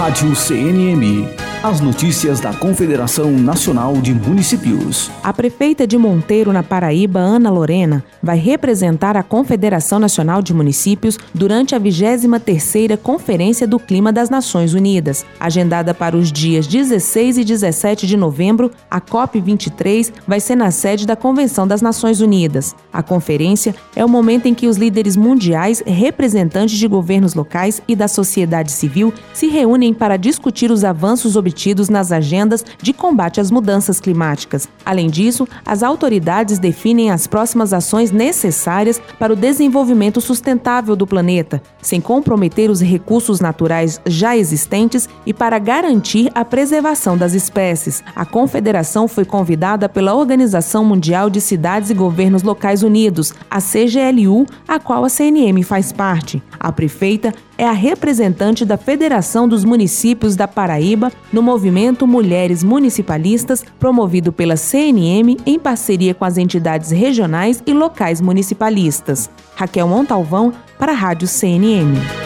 Rádio CNM. As notícias da Confederação Nacional de Municípios. A prefeita de Monteiro, na Paraíba, Ana Lorena, vai representar a Confederação Nacional de Municípios durante a 23ª Conferência do Clima das Nações Unidas. Agendada para os dias 16 e 17 de novembro, a COP23 vai ser na sede da Convenção das Nações Unidas. A conferência é o momento em que os líderes mundiais, representantes de governos locais e da sociedade civil se reúnem para discutir os avanços obtidos nas agendas de combate às mudanças climáticas. Além disso, as autoridades definem as próximas ações necessárias para o desenvolvimento sustentável do planeta, sem comprometer os recursos naturais já existentes e para garantir a preservação das espécies. A Confederação foi convidada pela Organização Mundial de Cidades e Governos Locais Unidos, a CGLU, a qual a CNM faz parte. A prefeita é a representante da Federação dos Municípios da Paraíba no movimento Mulheres Municipalistas, promovido pela CNM em parceria com as entidades regionais e locais municipalistas. Raquel Montalvão, para a Rádio CNM.